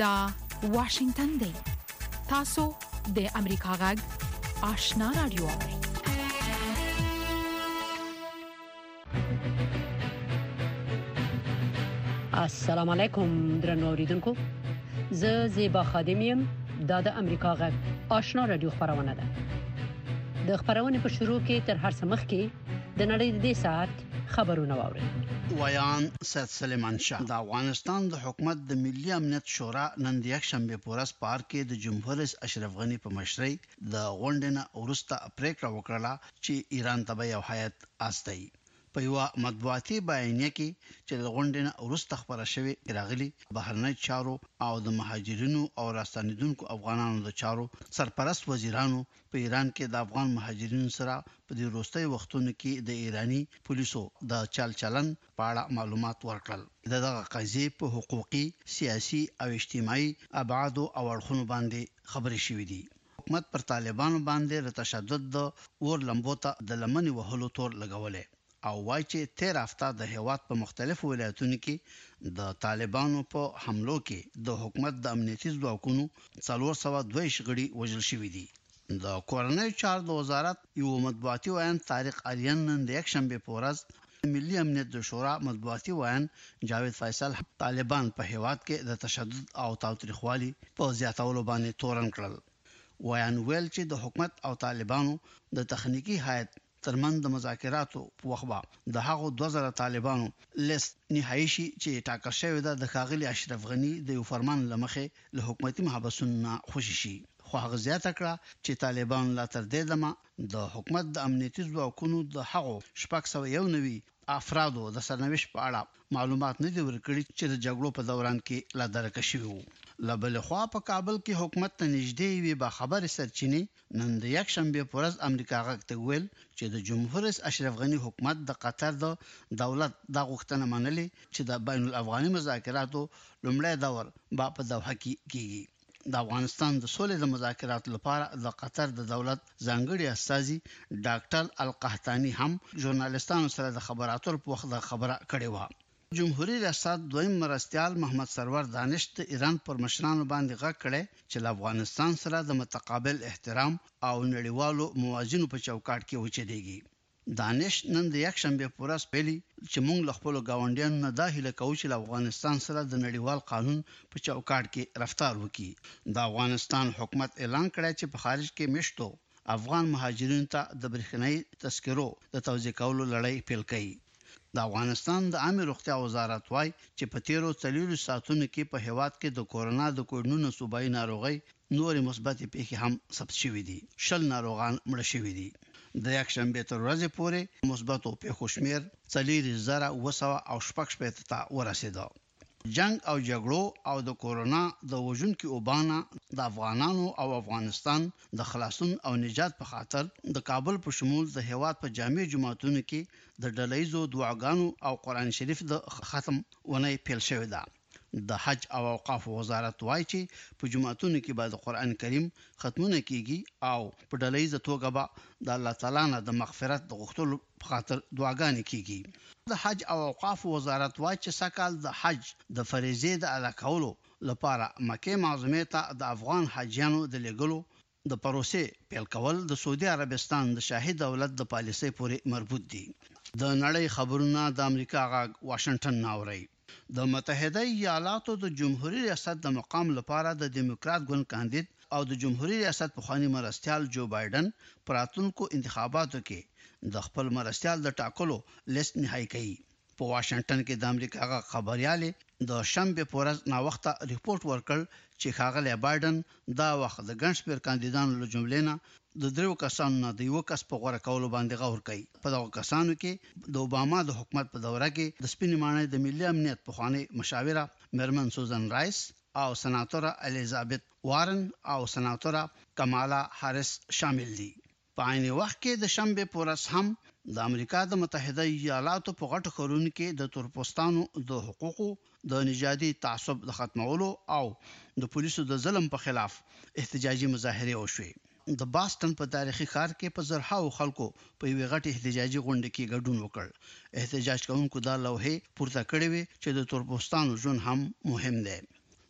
دا واشنگتن دی تاسو د امریکا غږ آشنا رادیو السلام علیکم درنو اوریدونکو زه زیبا خادمیم د امریکا غږ آشنا رادیو خبرونه ده د خبرونه په شروع کې تر هر څه مخکې د نړۍ د دې ساعت خبرونه واورئ ویان سید سلیمان شاه د افغانستان د حکومت د ملي امنیت شورا نن د یک شنبه پورس پارک کې د جمهور رئیس اشرف غنی په مشرۍ د غونډې وروسته پریکړه وکړه چې ایران ته به یو هیئت استوي په یو مطبوعاتي بیانیه کې چې د غونډې وروسته خبره شوې راغلي بهرنی چارو او د مهاجرینو او راستنیدونکو افغانانو د چارو سرپرست وزیرانو په ایران کې د افغان مهاجرینو سره په دې وروستي وختونو کې د ایرانی پولیسو د چلن په اړه معلومات ورکړل دغه قضیه په حقوقي سیاسي او اجتماعي ابعاد او اړخونو باندې خبرې شوې دي حکومت پر طالبانو باندې د تشدد د اور لمبوته د لمنې وهلو تور لګولې او وایي چې 13 هفته د هیواد په مختلفو ولایتونو کې د طالبانو په حملو کې د حکومت د امنیتي ځواکونو 402 غړي وژل شوي دي د کورنۍ چارو د وزارت یو مطبوعاتي ویان طارق اریان نن د یک شنبه په ورځ ملي امنیت د شورا مطبوعاتي ویان جاوید فیصل طالبان په هیواد کې د تشدد او تاوتریخوالي په زیاتولو باندې تورن کړل ویان ویل چې د حکومت او طالبانو د تخنیکی هیئت ترمن د مذاکراتو په وخت د هغو 2000 طالبانو لیست نهایی شي چې ټاکل شوی د ښاغلي اشرف غنی د یو فرمان لمخې له حکومتي محبسونو خوشي شي خو هغه زیاته کړه چې طالبان لا تر دې دمه د حکومت د امنیتي ځواکونو د هغو 691 افرادو د سرنوشت په اړه معلومات نه دی ورکړي چې د جګړو په دوران کې لا درکه شوی وو لبل خو په کابل کې حکومت ته نږدې وي به خبر سرچینی نن د یک شنبه پورز امریکا غاکته ویل چې د جمهور رئیس اشرف غنی حکومت د قطر د دولت د غوښتنه منلې چې د بین الافغاني مذاکراتو لومړی دور په دوحه کې کیږي د افغانستان د سولې د مذاکراتو لپاره د قطر د دولت ځانګړي استازي ډاکټر القحطاني هم ژورنالستانو سره د خبراتو په وخت خبره کړې و جمهوریت ریاست دویم مرستيال محمد سرور دانش د ایران پر مشرانو باندې غږ کړي چې افغانستان سره د متقابل احترام او نړیوالو موازینو په چوکاټ کې وچېږي دانش نن د یک شنبه پورس پېلي چې موږ له خپل گاونډیانو نه داخله کوو چې افغانستان سره د نړیوال قانون په چوکاټ کې رفتار وکړي د افغانستان حکومت اعلان کړی چې په خارج کې مشتو افغان مهاجرینو ته د برېښنايي تذکرو د توزیع کولو لړۍ پیل کړي د افغانستان د عامه روغتیا وزارت وايي چې په 13 ساعتونو کې په هیواد کې د کورونا د کوډونو صوبایي ناروغي نورې مثبت پیښې هم ثبت شوې دي شل ناروغان مړ شوي دي د یک شنبه تر ورځې پورې مثبت پیښو شمیر 4900 ته ورسېده جنگ او جګړو او د کورونا د وژونکو وبانا د افغانانو او افغانستان د خلاصون او نجات په خاطر د کابل په شمول د هیواد په جامع جماعتونو کې د ډلهیزو دعاګانو او قران شریف د ختم ونې پیل شوې ده د حج او اوقاف وزارت وايي چې په جمعتونو کې بعد قران کریم ختمونه کیږي او په ډلهیزه توګه به د الله تعالی نه د مغفرت د غوښتلو په خاطر دعاګانې کیږي د حج او اوقاف وزارت وايي چې سکهال د حج د فریضې د ادا کولو لپاره مکه معظمه ته د افغان حاجیانو د لګلو د پروسې پیل کول د سعودي عربستان د شاهي دولت د پالیسۍ پورې مربوط دي د نړۍ خبرونه د امریکا غاګ واشنگټن ناوړي د متحده ایالاتو د جمهوریت ریاست د مقام لپاره د دیموکرات ګوند کاندید او د جمهوریت ریاست پخوانی مرستيال جو بایدن پراتونکو انتخاباتو کې د خپل مرستيال د ټاکلو لیست نهایی کړي په واشنگټن کې د امریکا خبريالي د شنبه پورز نا وخته ریپورت ورکړ چې ښاغلی بایدن دا وخت د ګنشپیر کاندیدانو له جملې نه د درو کسانو نه د یو کس په غوړه کولو باندې غور کوي په دغه کسانو کې د اوباما د حکومت په دوره کې د سپینې ماڼۍ د ملي امنیت پخوانی مشاوره مرمن سوزن رایس او سناتوره الیزابت وارن او سناتوره کمالا هاریس شامل دي په عین وخت کې د شنبه پورس هم د امریکا د متحده ایالاتو په غټ خورونو کې د تورپوستانو د حقوقو د نژادي تعصب د ختمولو او د پولیسو د ظلم په خلاف احتجاجي مظاهره وشوي د باستن په تاریخي ښار کې په زرهاو خلکو په یوه غټه احتجاجي غونډه کې ګډون وکړ احتجاج کوونکو دا لوحې پورته کړې وې چې د تورپوستانو ژوند هم مهم دی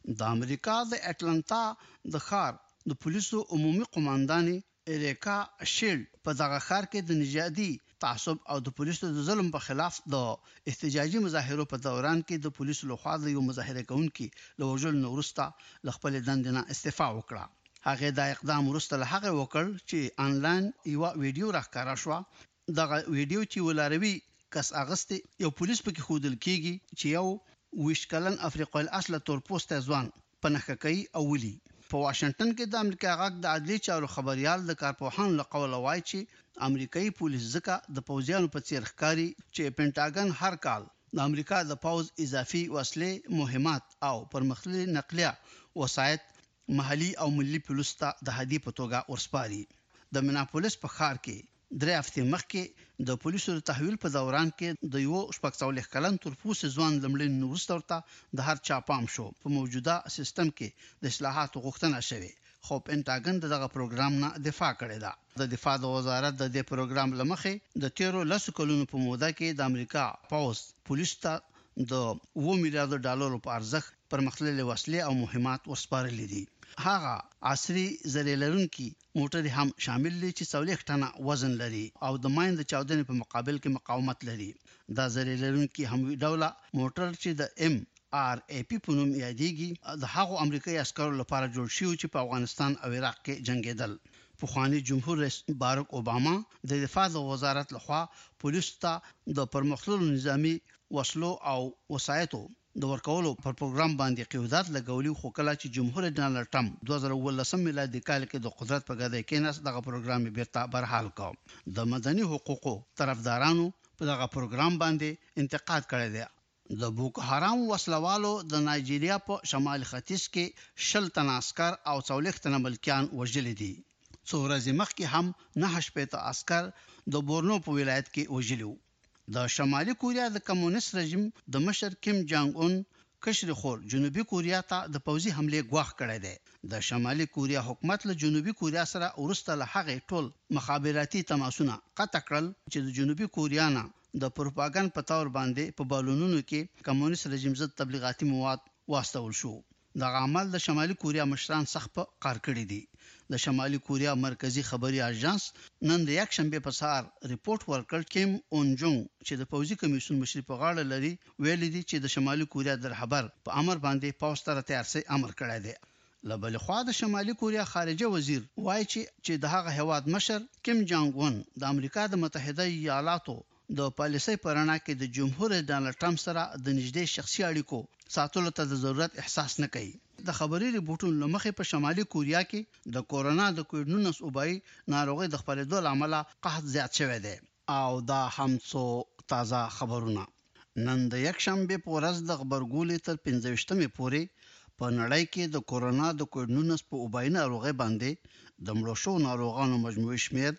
د امریکا د اټلانټا د ښار د پولیسو عمومي قومانداني اریکا شیلډ په دغه ښار کې د نژادي تعصب او د پولیسو د ظلم په خلاف د احتجاجي مظاهرو په دوران کې د پولیسو لخوا د یو مظاهره کوونکي له وژلو وروسته ل خپل دندې نه استعفا وکړه. هغه د اقدام وروسته له هغه وکړ چې آنلاین یو ویډیو راښکاره شو. دغه ویډیو چې ولاروي کس اغسته یو پولیس پکې خودل کیږي چې یو ویشکلن افریقایي اصله تورپوسته ځوان په نخښه کوي او ولي. په واشنگټن کې د امریکا غږ د عدلي چارو خبريال د کارپوهانو له قوله وایي چې امریکایي پولیس ځکه د پوځیانو په څیر ښکاري چې پینټاګن هر کال د امریکا د پوز اضافي وسلې مهمات او پرمختللي نقلیه وسایط محلي او ملي پولیسو د هدي په توګه ورسپاري. د مناپولیس په ښار کې 3 هفته مخکې د پولیسو تحویل په دوران کې د یو شپږ کلن تورپوس ځوان لمړین وروسته ورته د هر چا پام شو. په موجوده سیستم کې د اصلاحاتو غوښتنه شوه خو پینټاګن دغه پروګرام نه دفاع کړې ده. د دفاع د وزارت د دې پروګرام لمخې د 13 کلونو په موده کې د امریکا پوز پولیس ته د 1 میلیارډ ډالرو په ارزښت پرمختللي وسلې او مهمات ورسپارل دي. هغه عصري زری لرونکي موټر هم شامل دي چې 40 ټنه وزن لري او د ماین د چاودنې په مقابل کې مقاومت لري. دا زری لرونکي هم ډوله موټر چې د MRAP په نوم یادېږي د هغو امریکایي عسکرو لپاره جوړ شوی چې په افغانستان او عراق کې جنگیدل. پخوانی جمهور رئیس باراک اوباما د دفاع د وزارت لخوا پولیسو ته د پرمختللو نظامی وسلو او وسایطو د ورکولو پر پروګرام باندې قیودات لګولي خو کله چې جمهور ډانلډ ټرمپ 2019 میلادي کال کې د قدرت په ګدای کې نس دغه پروګرام بیرته برحال کړ. د مدني حقوقو طرفدارانو په دغه پروګرام باندې انتقاد کړی دی. د بوکو حرام وسلوالو د نایجیریا په شمال ختیځ کې 10 تن عسكر او 40 تن ملکیان وژل دي. څو ورځې مخکې هم 9 عسكر د بورنو په ولایت کې وژلو. د شمالي کوریا د کمونیست رژیم د مشر کیم جانګ اون کشر خور جنوبي کوریا ته د پوځي حمله غواخ کړی دی. د شمالي کوریا حکومت له جنوبي کوریا سره ورسته له هغه ټول مخابراتي تماسونه قطع کړل چې د جنوبي کوریا نه د پروپاګاندا په تور باندې په بالونونو کې کمونیست رژیم ضد تبلیغاتي مواد واستول شو. د عمل د شمالي کوریا مشران سخت په کار کړی دي. د شمالي کوریا مرکزی خبري اژانس نن د یک شنبه په سهار ریپورت ورکړ کیم اون جونګ چې د پوځي کمیسیون مشر په غاړه لري ویل دي چې د شمالي کوریا د رهبر په امر باندې پوځ ته تیارسي امر کړی دی. لبل خو د شمالي کوریا خارجه وزیر وایي چې د هغه هواد مشر کیم جانګ اون د امریکا د متحده ایالاتو د پالیسۍ پرانا کې د جمهور ډانلډ ټرمپ سره د نږدې شخصي اړیکو ساتلو ته د ضرورت احساس نه کوي. د خبري ریپورتونو لمخې په شمالي کوریا کې د کورونا د کووډ-19 وبای ناروغي د خپرېدو لامل قحط زیات شوی دی او دا هم څو تازه خبرونه. نن د یک شنبه په ورځ د خبرګولې تر 15مې پورې په نړۍ کې د کورونا د کووډ-19 په وبای ناروغي باندې د مړو شو ناروغانو مجموعي شمیر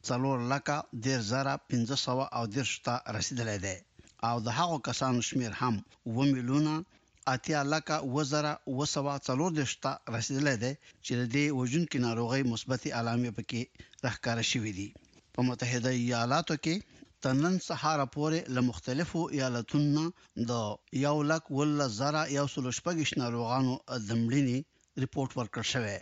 4,15,500 او 10 ته رسیدلی دی او د هغو کسانو شمیر هم 2,80,000,940 ته رسیدلی دی چې د دې وژونکو ناروغي مثبت علامې پکې راښکاره شوې دي. په متحده ایالاتو کې تنن سهار پورې له مختلفو ایالتونو د 1,10,116 ناروغانو د مړینې ریپورت ورکړ شوی.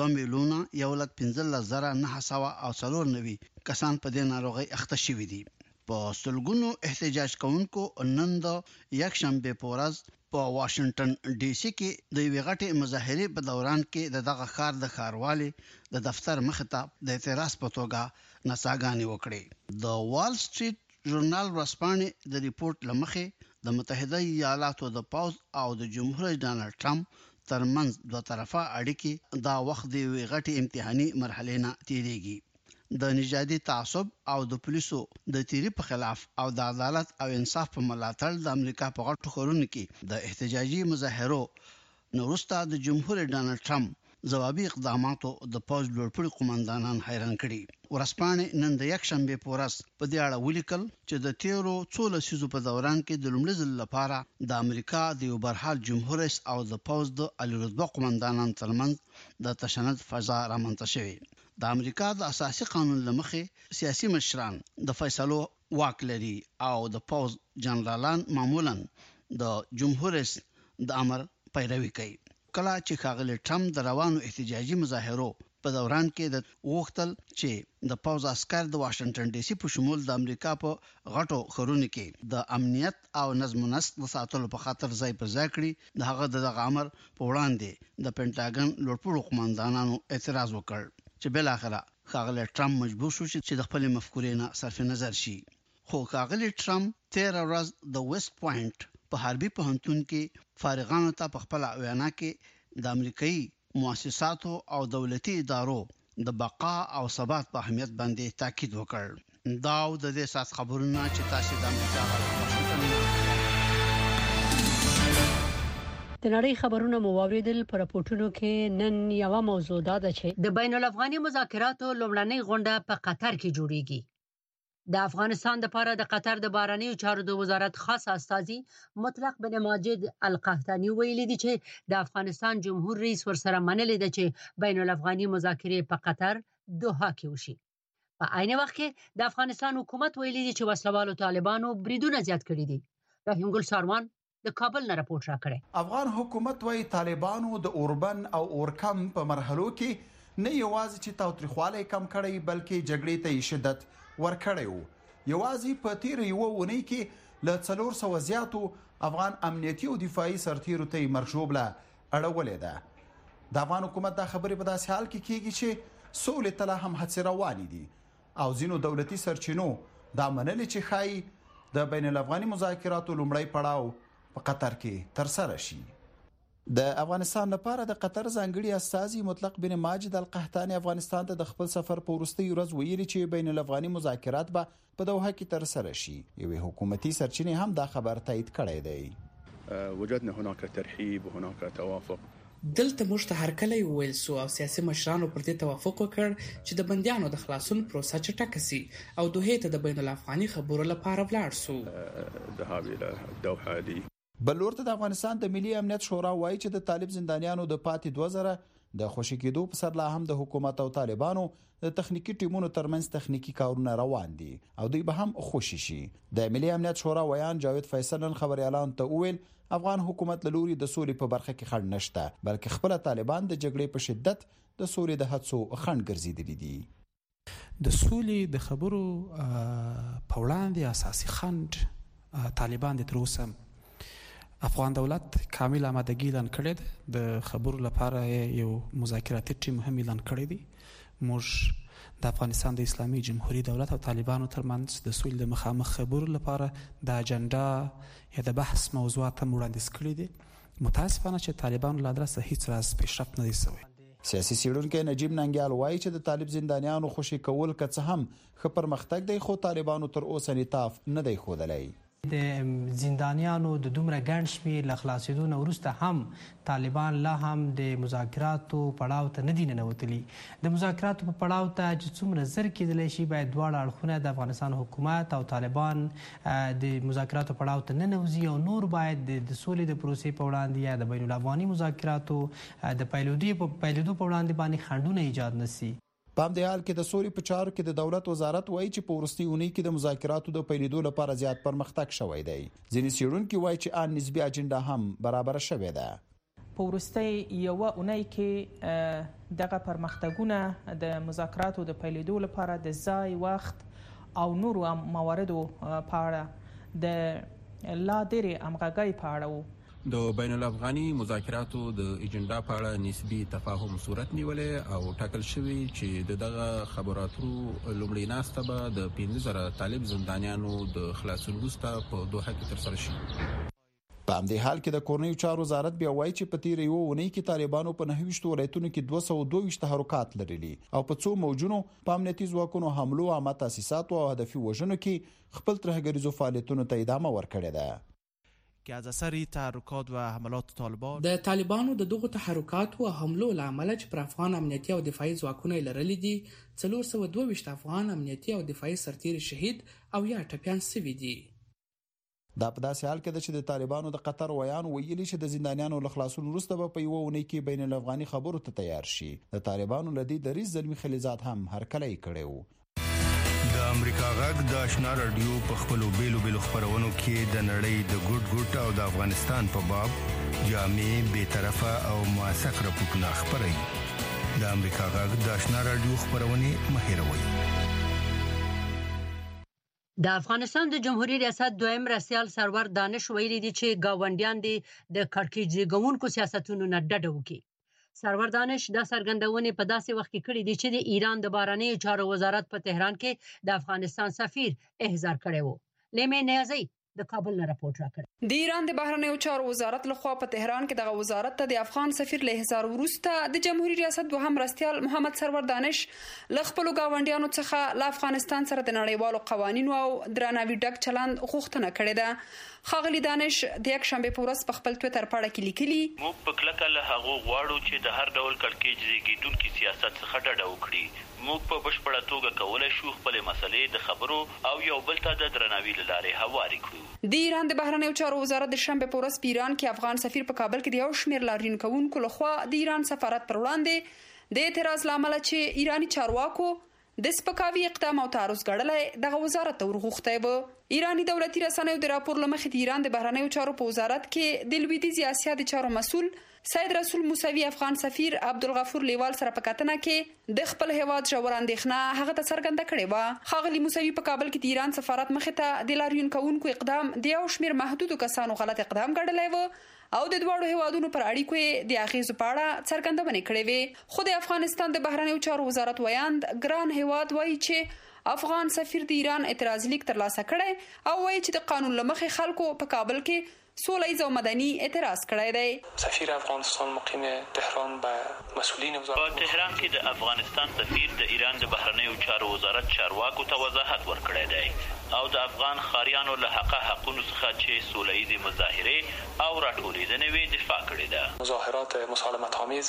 2,115,994 کسان په دې ناروغي اخته شوي دي. په سلګونو احتجاج کوونکو نن د یک شنبه په ورځ په واشنگټن ډي سي کې د ویغټي مظاهره په دوران کې دغه ښار د ښاروالي د دفتر مخ ته د اعتراض په توګه نڅاګانې وکړې. د وال سټریټ ژورنال ورسپانې د ریپورت لمخې د متحده ایالاتو د پوز او د جمهور ډانلډ ټرمپ ترمنځ دوه طرفه اړیکې دا وخت د ویغټي امتحاني مرحله نه تیریږي. د نژادي تعصب او د پولیسو د تیری په خلاف او د عدالت او انصاف په ملاتړ د امریکا په غټو ښارونو کې د احتجاجي مظاهرو نورسته د جمهور ډانلډ ټرمپ ځوابي اقداماتو د پوز لوړپوړي قوماندانان حیران کړي. ورسپانې نن د یک شنبه په ورځ په دې اړه ولیکل چې د 13 لسیزو په دوران کې د لومړي ځل لپاره د امریکا د یو برحال جمهور رئیس او د پوز د اعلی رتبه قوماندانانو ترمنځ د تشنج فضا رامنځته شوه. د امریکا د اساسي قانون لمخې سیاسي مشران د فیصلو واک لري او د پوز جنرالان معمولا د جمهور رئیس د امر پیروي کوي. کله چې ښاغلي ټرمپ د روانو احتجاجي مظاهرو په دوران کې د وختل چې د پوز عسكر د واشنگټن ډي سي په شمول د امریکا په غټو خرونو کې د امنیت او نظم و نسق د ساتلو په خاطر ځای پر ځای کړی د هغه د امر په وړاندې د پینټاګن لوړپوړو قوماندانانو اعتراض وکړ چې بل اخره ښاغلي ټرمپ مجبور شو چې د خپل مفکورې نه صرف نظر شي. خو ښاغلي ټرمپ 13 ورځ د ویسټ پوینټ په حربي پوهنتون کې فارغانو ته په خپل وینا کې د امریکایي مؤسساتو او دولتي ادارو د بقا او ثبات په اهمیت باندې تاکید وکړ. دا د دې اساس خبرونه چې تاسو د امریکا د نړۍ خبرونه مو واوریدل. پر راپورټونو کې نن یو موضوع ده چې د بین الافغاني مذاکراتو لومړنۍ غونډه په قطر کې جوړیږي. د افغانستان لپاره د قطر د بهرنیو چارو د وزارت خاص استازي مطلق بن ماجد القحطاني ویلي دي چې د افغانستان جمهور رئیس ورسره منلي ده چې بین الافغاني مذاکرې په قطر دوحه کې وشي. په عین وخت کې د افغانستان حکومت ویلي دي چې وسلوالو طالبانو بریدونه زیات کړي دي. رحیم ګل سارمان د کابل نه راپورټ راکړی. افغان حکومت وايي طالبانو د اوربن او اورکم په مرحلو کې نه یوازې چې تاوتریخوالی کم کړی بلکې جګړې ته شدت ورکړی وو. یوازې په تیر یو ونی کې له 400 زیاتو افغان امنیتي او دفاعي سرتیرو ته مرشوبله اړولې ده. د افغان حکومت دا خبرې په داسې حال کې کیږي چې سولې ته هم هڅې روانې دي او ځینو دولتي سرچینو دا منلي چې خای د بین الافغاني مذاکراتو لومړی پړاو په قطر کې تر سره شي. د افغانستان لپاره د قطر ځانګړي استازي مطلق بن ماجد القحطاني افغانستان ته د خپل سفر په وروستي ورځ ویلي چې بین الافغاني مذاکرات به په دوحه کې تر سره شي. یوه حکومتي سرچینې هم دا خبر تایید کړی دی. وجدنا هناك ترحيب وهناك توافق. دلته موږ ته هرکلی وویل سو او سیاسي مشرانو پر دې توافق وکړ چې د بندیانو د خلاصون پروسه چټکه سي او دوحه ته د بین الافغاني خبرو لپاره ولاړ سو. ذهاب الى الدوحه دي. بل ورته د افغانستان د ملي امنیت شورا وایي چې د طالب زندانیانو د پاتې 2000 د خوشی کېدو په سر لا هم د حکومت او طالبانو د تخنیکی ټیمونو ترمنځ تخنیکی کارونه روان دي او دوی به هم خوشی شي. د ملي امنیت شورا ویان جاوید فیصل نن خبري اعلان ته وویل افغان حکومت له لوري د سولې په برخه کې خنډ نشته بلکې خپل طالبان د جګړې په شدت د سولې د هڅو خنډ ګرځیدلي دي. د سولې د خبرو په وړاندې اساسي خنډ طالبان د تروسم افغان دولت کامل آمادګي اعلان کړی دی. د خبرو لپاره یو مذاکراتي ټیم هم اعلان کړی دی. موږ د افغانستان د اسلامي جمهوریت دولت او طالبانو ترمنځ د سولې د مخامخ خبرو لپاره د اجنډا یا د بحث موضوعات هم وړاندیز کړي دي. متاسفانه چې طالبانو له لاسه هیڅ راز پیشرفت نه دی شوی. سیاسي څېړونکی نجیب ننګیال وایي چې د طالب زندانیانو خوشي کول که څه هم ښه پرمختګ دی خو طالبانو تر اوسه انعطاف نه دی ښودلی. د زندانیانو د دومره ګڼ شمېر له خلاصېدو نه وروسته هم طالبان لا هم د مذاکراتو پړاو ته نه دي ننوتلي. د مذاکراتو په پړاو ته چې څومره زر کېدلی شي باید دواړه اړخونه د افغانستان حکومت او طالبان د مذاکراتو پړاو ته ننوځي او نور باید د سولې د پروسې په وړاندې یا د بین الافغاني مذاکراتو د پیلېدو په وړاندې باندې خنډونه ایجاد نه سي. په همدې حال کې د سولې په چارو کې د دولت وزارت وایي چې په وروستي اونۍ کې د مذاکراتو د پیلېدو لپاره زیات پرمختګ شوی دی. ځینې څېړونکي وایي چې ان نسبي اجنډا هم برابر شوې ده. په وروستي یوه اونۍ کې دغه پرمختګونه د مذاکراتو د پیلېدو لپاره د ځای وخت او نورو مواردو په اړه د لا ډېرې همغږۍ په اړه وو. د بین الافغاني مذاکراتو د اجنډا په اړه نسبي تفاهم صورت نیولې او ټاکل شوی چې دغه خبرو اترو لومړی ناسته به د 15000 طالب زندانیانو د خلاصون وروسته په دوحه کې ترسره شي. په همدې حال کې د کورنیو چارو وزارت بیا وایي چې په تیر یو اونۍ کې طالبانو په 29 ولایتونو کې 222 تحرکات لرلي او په څو موجونو په امنیتي ځواکونو حملو عامه تاسیساتو او هدفي وژنو کې خپل ترهګریزو فعالیتونو ته ادامه ورکړې ده. که از اثر تحرکات و حملات طالبان د طالبانو د دغو تحرکات او حملو له امله چې پر افغان امنیتي او دفاعي ځواکونه لرلي دي 422 افغان امنیتي او دفاعي سرتیر شهید او یا ټپیان شوي دي. دا په داسې حال کې ده چې د طالبانو د قطر ویان ویلي چې د زندانیانو له خلاصون وروسته به په یوه اونۍ کې بین الافغاني خبرو ته تیار شي. د طالبانو له دې دریځ زلمي خلیزات هم هرکلی کړی و. د امریکا غږ د آشنا رادیو په خپلو بیلو خبرونو کې د نړۍ د ګډ او د افغانستان په باب جامع به طرفه او موثق راپورټونه خبري د امریکا غږ د آشنا رادیو خبرونه مهیروي. د افغانستان د جمهوریت ریاست دویم رئیس سرور دانش ویلي دي چې گاونډیان دي د کړکېچ زیږونکو سیاستونو نه ډډه وکړي. سرور دانش د سرګندونې په داسې وخت کې کړې دي چې د ایران د بهرنیو چارو وزارت په تهران کې د افغانستان سفیر احضار کړی و. لیمه نیازی د کابل نه راپورټ راکړ. د ایران د بهرنیو چارو وزارت لخوا په تهران کې د وزارت ته د افغان سفیر له احضار وروسته د جمهوریت ریاست دوهم رئیس محمد سرور دانش له خپل گاونډیانو څخه له افغانستان سره د نړیوالو قوانینو او درناوي ډک چلند غوښتنه کړې ده. خاغلی دانش د یک شنبه په ورځ په خپل ټوئیټر پاڼه کې لیکلي: موږ په کلکه له هغه غواړو چې د هر ډول کړکېچ زیږیدونکو سیاست څخه ډډه وکړي. موږ په بشپړه توګه کولای شو خپل مسلې د خبرو او یو بل ته د درناوي لارې هواري کړو. د ایران د بهرنیو چارو وزارت د شنبه په ورځ په ایران کې افغان سفیر په کابل کې د یو شمېر لاریون کوونکو لخوا د ایران سفارت پر وړاندې د اعتراض لامل چې ایرانی چارواکو د سپکاوي اقدام او تعرض ګړلې دغه وزارت ته ورغوښتي و. ایرانی دولتي رسنیو د راپور لمخې د ایران د بهرنیو چارو په وزارت کې د لویدیځي اسیا د چارو مسؤل سید رسول موسوي افغان سفیر عبدالغفور لیوال سره په کتنه کې د خپل هیواد ژور اندېښنه هغه ته څرګنده کړې و. خاغلی موسوي په کابل کې د ایران سفارت مخې ته د لاریون کوونکو اقدام د یو شمېر محدودو کسانو غلط اقدام ګڼلی و او د دواړو هیوادونو پر اړیکو د اغیزو په اړه څرګندونه کړې وې. خو د افغانستان د بهرنیو چارو وزارت ویاند ګران هیواد وایي چې افغان سفیر د ایران اعتراض لیک ترلاسه کړی او وایي چې د قانون لمخې خلکو په کابل کې سوله‌ایز او مدني اعتراض کړی دی. سفیر افغانستان مقیم تهران به مسئولین وزارت په تهران کې د افغانستان سفیر د ایران د بهرنیو چارو وزارت چارواکو ته وضاحت ورکړی دی او د افغان خاریانو له حقونو څخه چې سوله‌ایز مظاهره او راټولیدنې وی دفاع کړې ده. مظاهرات مسالمت آمیز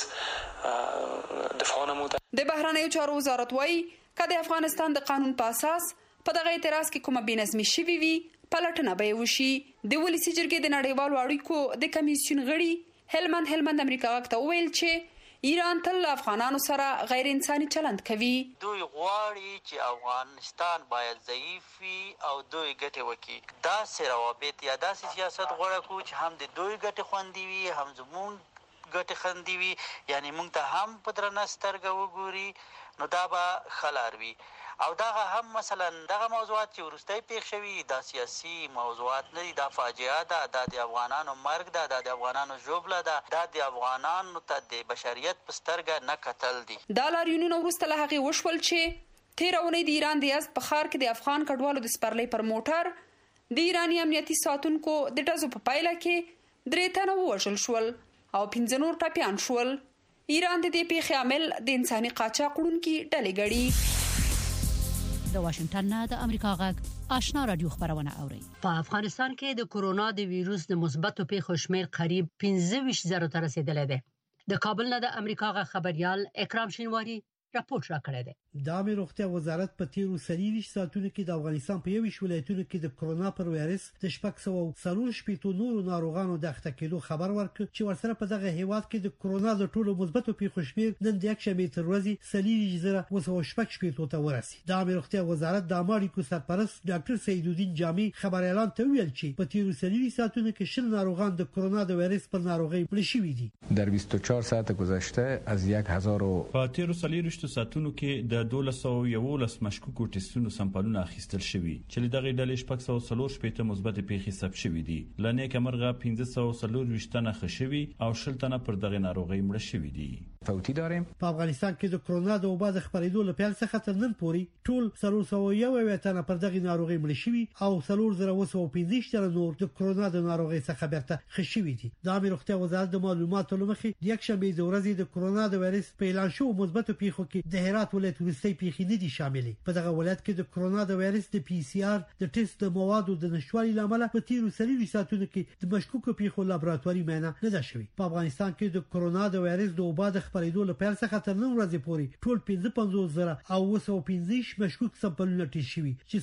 دفاع نموده. د بهرنیو چارو وزارت وایي که د افغانستان د قانون په اساس په دغه اعتراض کې کومه بېنظمي شوې وي پلټنه به وشي. د ولسي جرګې د نړیوالو اړیکو د کمیسیون غړي هلمند امریکا غږ ته وویل چې ایران تل افغانانو سره غیر انساني چلند کوي. دوی غواړي چې افغانستان باید ضعیف وي او دوی ګټه وکړي. داسې روابط یا داسې سیاست غوړه کو چې هم د دوی ګټه خوندي وي هم زموږ ګټه خوندي وي، یعنی موږ ته هم په درنه سترګه وګوري، نو دا به خلار وي. او دغه هم مثلا دغه موضوعات چې ورسته پیښ شوي دا سیاسي موضوعات نه دي، دا فاجعه ده، دا د افغانانو مرګ ده، دا د افغانانو ژوبله ده، دا د افغانانو ته د بشریت په سترګه نه کتل دي. دا لاریونونه وروسته له هغې وشول چې تېره اونۍ د ایران د یزد په ښار کې د افغان کډوالو د سپرلۍ پر موټر د ایراني امنیتي ساتونکو د ډزو په پایله کې 3 تنه ووژل شول او 15 نور ټپیان شول. ایران د دې پیښې عامل د انساني قاچاق وړونکي ډلې ګڼي. د واشنگټن نه د امریکا غږ آشنا رادیو خبرونه اوري. په افغانستان کې د کورونا د ویروس د مثبتو پیښو شمېر قریب 25,000 ته رسیدلی دی. د کابل نه د امریکا غږ خبريال اکرام شینواری راپورټ راکړی دی. د عامه روغتیا وزارت په تیرو 23 ساعتونو کې د افغانستان په 21 ولایتونو کې د کورونا پر وایرس د 640 نورو ناروغانو د اخته کېدو خبر ورکړ چې ورسره په دغه هیواد کې د کورونا د ټولو مثبتو پیښو شمېر نن د 1 شنبه تر ورځې 3,216 ته ورسید. د عامه روغتیا وزارت د امریکا سرپرست ډاکټر سید الدین جامی خبر اعلان ته ویل چې په تیرو 23 ساعتونو کې 60 ناروغان د کورونا د وایرس پر ناروغۍ مړ شوي دي. در 24 ساعت گذشته از 1000 په تیرو 23 ساعتونو کې د 1211 مشکوکو ټیسټونو سمپلونه اخیستل شوي چې له دغه ډلې 640 مثبت پیښې ثبت شوي دي. لنیک مرغه 1540 تنه خښوي او 60 تنه پر دغه ناروغي مړ شوي دي. فوتی داریم. په افغانستان کې د کورونا د وبا د خپرېدو لپاره څخه تر نن پورې ټول 401 تنه پر دغه ناروغي مړ شوي او 4015 تنه نور د کورونا د ناروغي څخه بیرته خښوي دي. د عامه روغتیا وزارت د معلوماتو لمخې د 1 شنبه د ورځې د کورونا د وایرس په اعلان شو مثبت پیښو کې د هرات ولایت وروستۍ پیښې نه دي شاملې. په دغه ولایت کې د کورونا د وایرس د پی سی آر د ټیسټ د موادو د نشوالي لامل په تیرو 30 ساعتونو کې د مشکوکو پیښو لابراتواري معاینه نه ده شوې. په افغانستان کې د کورونا د وایرس د وبا د خپرېدو لپاره څخه تر نن ورځې پورې ټول 55,915 مشکوک سمپلونه ټیسټ شوي چې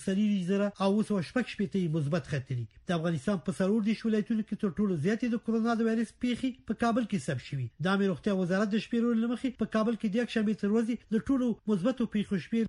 3,916 مثبت ختلي. د افغانستان په 40 ولایتونو کې تر ټولو زیاتې د کورونا د وایرس پیښې په کابل کې ثبت شوي. د عامه روغتیا وزارت د شپږ ورځې مخکې په کابل کې د 1 شنبه تر ورځې د ټولو مثبت مثبتو پیښو شمېر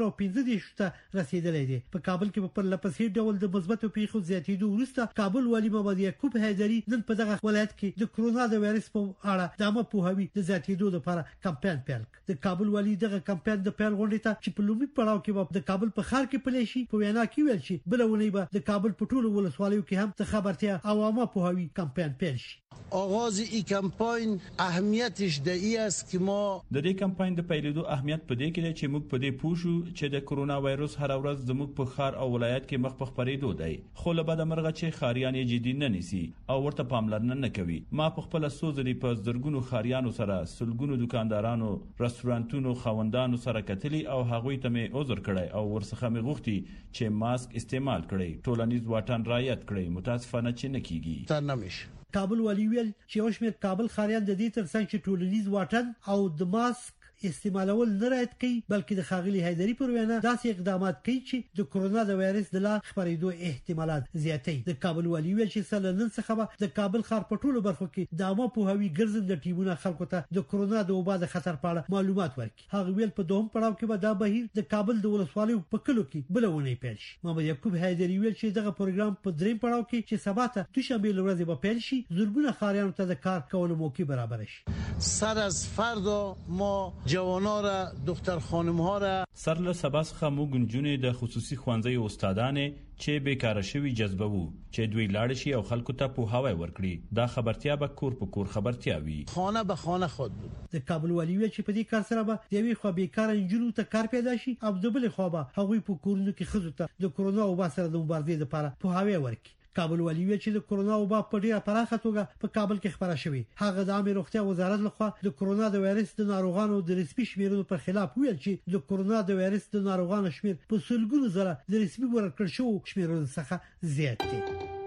1015 ته رسیدلی دی. په کابل کې په پرلپسې ډول د مثبتو پیښو زیاتېدو وروسته کابل والي محمد یعقوب حیدري نن په دغه ولایت کې د کرونا د وایرس په اړه د عامه پوهاوي د زیاتېدو لپاره کمپاین پیل کړ. د کابل والي دغه کمپاین د پیل غونډې ته چې په لومړي پړاو کې د کابل په ښار کې پلی شي په وینا کې ویل شي بل ونی به د کابل په ټولو ولسوالیو کې هم د خبرتیا او عامه پوهاوي کمپاین پیل شي. آغاز این کمپاین اهمیتش د این است که ما د دې کمپاین د پیلېدو اهمیت په دې کې دی چې موږ په دې پوه شو چې د کرونا وایرس هر ورځ زموږ په ښار او ولایت کې مخ په خپرېدو دی، خو له بده مرغه چې ښاریان یې جدي نه نیسي او ورته پاملرنه نه کوي. ما په خپله څو ځلې په زرګونو ښاریانو سره سلګونو دکاندارانو رستورانتونو خاوندانو سره کتلي او هغوی ته مې عذر کړی او ورڅخه مې غوښتي چې ماسک استعمال کړئ، ټولنیز واټن رعایت کړئ، متاسفانه چې نه کیږي. کابل والی ویل چې یو شمېر کابل ښاریان د دې ترڅنګ چې ټولنیز واټن او د ماسک استعمالول نه رعایت کوي بلکې د ښاغلي حیدري پر وینا داسې اقدامات کوي چې د کرونا د وایرس د لا خپرېدو احتمالات زیاتوي. د کابل والی ویل چې سره نن څخه د کابل ښار په ټولو برخو کې د عامه پوهاوي ګرځنده ټیمونه خلکو ته د کرونا د وبا د خطر په اړه معلومات ورکړي. هغه ویل په دوهم پړاو کې به دا بهیر د کابل د ولسوالیو په کلو کې بل ونی پیل شي. محمد یعقوب حیدري ویل چې دغه پروګرام په دریم پړاو کې چې سبا ته دوشنبه ورځ به پیل شي زرګونه ښاریانو ته د کار کولو موقع برابر شي. سر از فردا ما جوانا را دختر خانم ها را سر له سبا څخه موږ نجونې د خصوصي ښوونځیو استادانې چې بیکاره شوي جذبوو چې دوی لاړ شي او خلکو ته پوهاوی ورکړي. دا خبرتیا به کور په کور خبرتیا وي. خانه به خانه خود بود. د کابل والی ویل چې په دې کار سره به د یوې خوا بیکاره نجونو ته کار پیدا شي او د بلې خوا به هغوی په کورونو کې ښځو ته د کرونا وبا سره د مبارزې لپاره پوهاوی ورکړي. کابل والی ویل چې د کرونا وبا په ډیره پراخه توګه په کابل کې خبره شوې. هغه د عامه روغتیا وزارت لخوا د کرونا د وایرس د ناروغانو د رسمي شمیرونو پر خلاف ویل چې د کرونا د وایرس د ناروغانو شمیر په سلګونو زره د رسمي ورکړل شوو شمیرونو څخه زیات دی.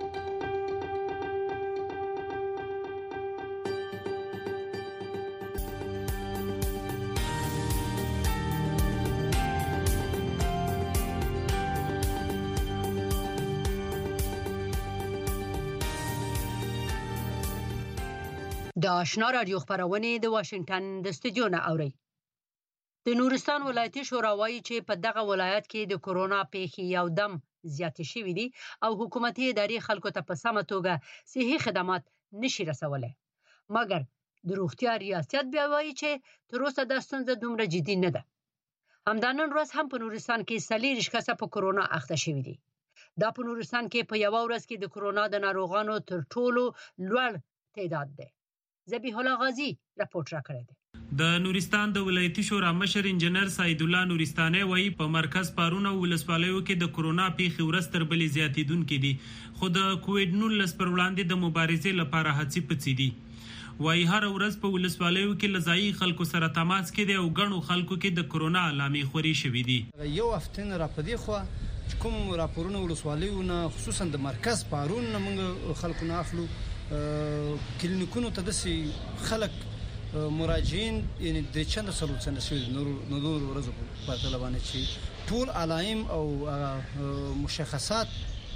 د آشنا رادیو خبرونه د واشنگټن د استودیو نه اوري. د نورستان ولایتي شورا وایي چې په دغه ولایت کې د کرونا پیښې یو دم زیاتې شوې دي او حکومتي ادارې خلکو ته په سمه توګه صحي خدمات نشي رسولای. مګر د روغتیا ریاست بیا وایي چې تر اوسه دا ستونزه دومره جدي نه ده. همدانن ورځ هم په نورستان کې 40 کسه په کرونا اخته شوي دي. دا په نورستان کې په یو ورځ کې د کرونا د ناروغانو تر ټولو لوړ تعداد دی. ذبیح الله غازی راپورټ راکړی دی. د نورستان د ولایتي شورا مشر انجنیر سعید الله نورستاني وایي په مرکز پارونه ولسوالیو کې د کرونا پیښې ورځ تر بلې زیاتېدونکې دي، خو د کووډ 19 پر وړاندې د مبارزې لپاره هڅې پڅې دي. وایي هر ورځ په ولسوالیو کې لزایي خلکو سره تماس کې دي او ګڼو خلکو کې د کرونا علامې خوري شوې دي. یو هفته را پدې خو کوم راپورونه ولسوالیو نه خصوصا د مرکز پارون نه موږ خلکو نه اخلو. کلینیکونو ته داسې خلک مراجعین یعنی د چند سلوچن شوي نور ورځو په طلبانه چې ټول علائم او مشخصات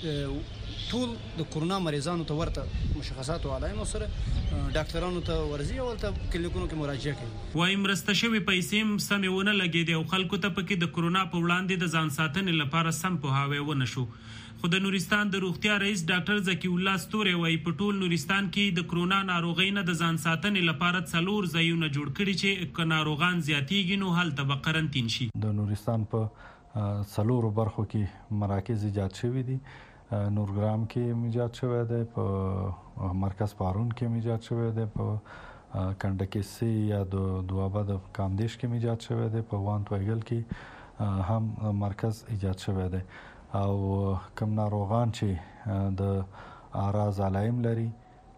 ټول د کرونا مریضانو ته ورته مشخصات او علائم سره ډاکټرانو ته ورزي او ته کلینیکونو کې مراجعه کوي. وايي مرسته شوی پیسې سمونه لګیدي او خلکو ته پکې د کرونا په وړاندې د ځان ساتنې لپاره سم پوهاوی ونه شو. خو د نورستان د روغتیا رئیس ډاکټر زکی الله ستوري وايي په ټول نورستان کې د کرونا ناروغۍ نه د ځان ساتنې لپاره 4 ځایونه جوړ کړي چې ناروغان زیاتېږي نو هلته به قرنطین شي. د نورستان په 4 برخو کې مراکز ایجاد شوي دي. نورګرام کې ایجاد شوی دی، په مرکز پارون کې ایجاد شوی دی، په کنډکسي یا د دوابه د کامدیش کې ایجاد شوی دی، په وان تویګل کې هم مرکز ایجاد شوی دی. او کم ناروغان چې د اعراض علائم لري،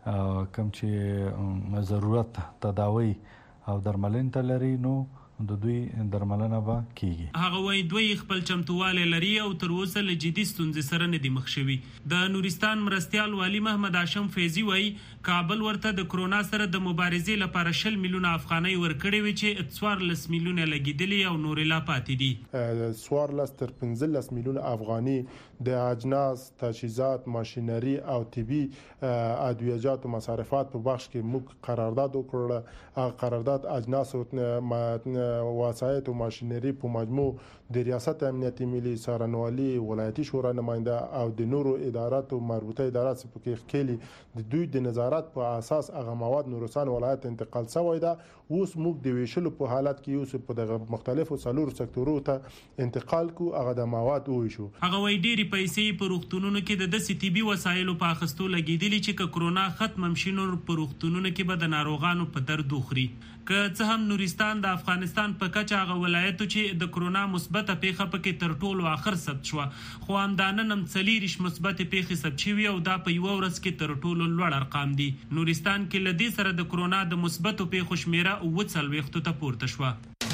کم چې ضرورت تداوی او درملنې ته لري، نو د دوی درملنه به کیږي. هغه وایي دوی خپل چمتواله لري او تر اوسه له جدي ستونزې سره نه دي مخ شوي. د نورستان مرستيال والی محمد هاشم فیضی وایي کابل ورته د کرونا سره د مبارزې لپاره 20 میلیونه افغانۍ ورکړي وي چې 14 میلیونه لګیدلي او نور لا پاتې دي. 14 تر 15 میلیونه افغاني د اجناس، تجهیزات، ماشینری او طبي ادویجات او مصارفات په بخش کې موږ قرارداد وکړل. قرارداد اجناس او وسایط او ماشینری په مجموع د ریاست امنیتي ملي څارنوالي، ولایتي شورا نماینده او د نورو ادارات او مربوطه ادارات په کې خېلي د دوی د نظارت په اساس هغه مواد نورستان ولایت انتقال شوی دا. اوس موږ د ویشلو په حالت کې اوس په دغه مختلفو څلورو سکتورونو ته انتقال کو هغه د مواد ویشو. هغه وای ډېری پیسې په روغتونونو کې د داسې طبي وسایلو په اخیستو لګېدلې چې کرونا ختم شي نور په روغتونونو کې به د ناروغانو په درد وخوري. که څه هم نورستان د افغانستان په کچه هغه ولایتو چې د کرونا مثبته پیښه پکې تر ټولو اخر ثبت شو، خو همدانه نن 40 مثبته پیښې ثبت شوي او دا په یو ورځ کې تر ټولو لوړ ارقام دي. نورستان کې لدې سره د کرونا د مثبتو پیښو شمیره 40 ته پورته شو.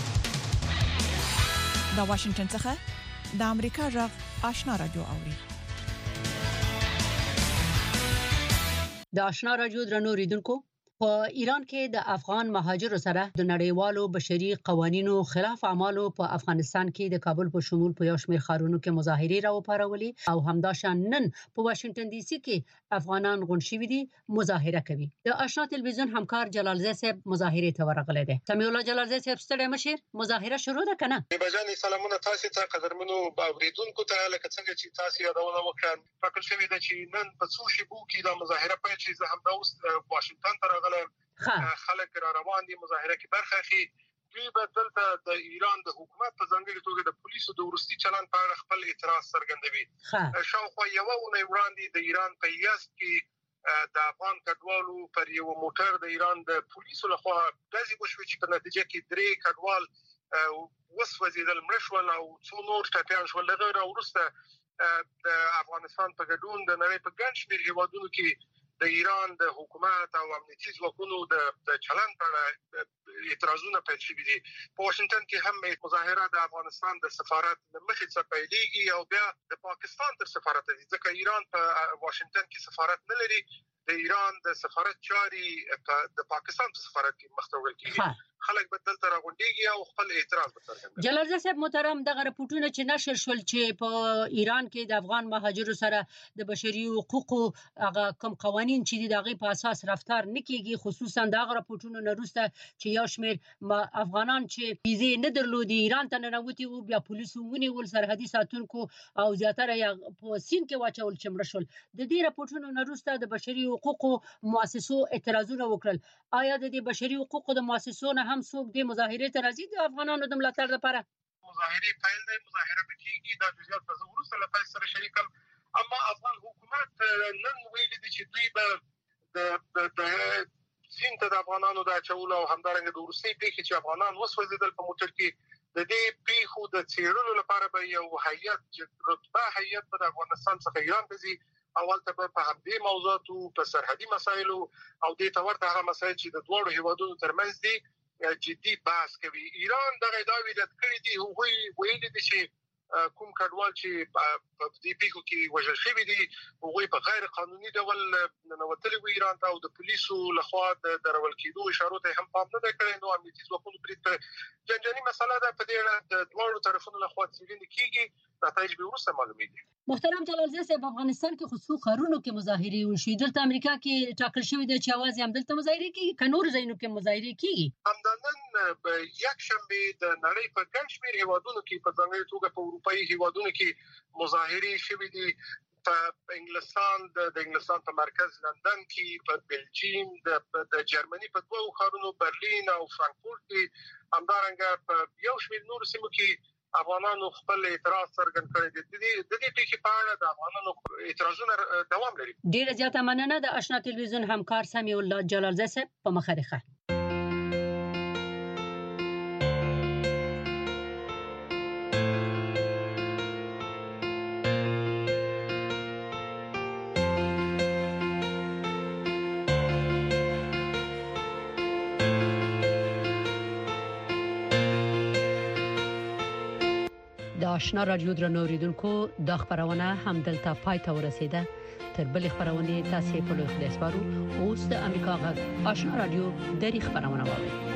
د واشنگټن څخه د امریکا غږ آشنا رادیو اوري. د آشنا رادیو درنو ریدونکو، په ایران کې د افغان مهاجرو سره د نړیوالو بشري قوانینو خلاف اعمالو په افغانستان کې د کابل په شمول په یو شمېر ښارونو کې مظاهرې راوپارولې او همداشان نن په واشنگټن ډي سي کې افغانان غونډ شوي دي، مظاهره کوي. د آشنا تلویزیون همکار جلال زی صاحب مظاهرې ته ورغلی دی. سمیع الله جلال زی صاحب ستړی مشر، مظاهره شروع ده کنه؟ بجاني سلامونه تاسو ته قدرمنو اوریدونکو ته، لکه څنګه چې تاسو یادونه وکړه فکر شوی دی چې نن په څو شیبو کې د مظاهره پیل شي. زه هم د اوس واشنگټن ته راغلم. خلک را روان دي مظاهره کې برخه اخلي. دوی به دلته د ایران د حکومت په ځانګړي توګه د پولیسو د ورستي چلند په اړه خپل اعتراض څرګندوي. شاوخوا یو اونۍ وړاندې د ایران په یزد کې د افغان کډوالو پر یو موټر د ایران د پولیسو لخوا داسې وشو چې په نتیجه کې 3 کډوال وسوځیدل، مړه شول او څو نور ټپیان شول. دغه وروسته د افغانستان په ګډون د نړۍ په ګڼ شمېر هیوادونو کې د ایران د حکومت او امنیتي ځواکونو د چلند په اړه اعتراضونه پیل شوي دي. په واشنگټن کې هم مظاهره د افغانستان د سفارت مخې څخه پیلېږي او بیا د پاکستان تر سفارت ته ځي، ځکه ایران په واشنگټن کې سفارت نه لري. د ایران د سفارت چاري د پاکستان په سفارت کې مختوول کیږي. خلک به دلته راغونډيږي او خپل اعتراض وکړي. جلال زی صاحب محترم، دغه رپورټونه چې نشر شول چې په ایران کې د افغان مهاجرو سره د بشري حقوقو هغه کوم قوانين چې دغه په اساس رفتار نکېږي، خصوصا دغه رپورټونه نروسته چې یو شمېر افغانان چې ویزه نه درلودي ایران ته ننوتي او بیا پولیسو ونیول، سرحدي ساتونکو او زیاتره یې په سین کې واچول چې مړه شول. د دې رپورټونو نروسته د بشري حقوقو مؤسسو اعتراضونه وکړل. آیا د دې بشري حقوقو د مؤسسو نه هم څوک د مظاهرې ته راځي د افغانانو د ملاتړ لپاره؟ مظاهرې پیل دی، مظاهره بکیږي، د جزیات په ورسره لپاره سره شریکم. اما افغان حکومت نن ویل دي چې دوی به د سین ته د افغانانو د اچولو او همدارنګه د ورسي پیښې چې افغانان وسوځیدل په موټر کې د دې پیښو د څېړلو لپاره به یو هیئت رتبه هیئت په افغانستان څخه ایران ته ځي. اول ته په همدې موضوعاتو په سرحدي مسایلو او د تورته هغه مسایل چې د دوه هیوادونو ترمنځ دي جدي بحث کوي. ایران دغه داوی رد کړی دی، هغه ویلي دي چې کوم کډوال چې په دې پیښو کې وژل شوي دي هغه په غیر قانوني ډول ننوتلي وو ایران ته او د پولیسو لخوا د درول کېدو اشارو ته هم پام نه کړی. نو امنیتي ځواکونو پرې جنجالي مسله ده، په دې اړه د دوه طرفونو لخوا څېړنې کیږي، نتایج به وروسته معلومیږي. محترم جلال زی صاحب، افغانستان کې خصوصي ښارونو کې مظاهرې وشي، دلته امریکا کې ټاکل شوی دی چې اواز هم دلته مظاهرې کیږي، که نور ځایونو کې مظاهرې کیږي. همدانن یک شنبه د نړۍ په ګڼ شمېر هیوادونو کې په ځانګړي توګه په اروپایي هیوادونو کې مظاهرې شوي دي. په انګلستان د انګلستان په مرکز لندن کې، په بلجیم، د جرمني په دوه ښارونو برلین او فرانکفورت کې، همدارنګه په یو شمېر نور سیمو کې افغانانو خپل اعتراض څرګند کړی دی. د دې پیښې په اړه د افغانانو اعتراضونه دوام لري. ډیره زیاته مننه د آشنا تلویزیون همکار سمیع الله جلال زی صاحب په مخه. د آشنا رادیو درنو اوریدونکو، دا خبرونه هم دلته پای ته ورسیده. تر بل خبرونه تاسو په لوی خدای سپارو. اوس د امریکا غږ آشنا رادیو د خبرونه واورئ.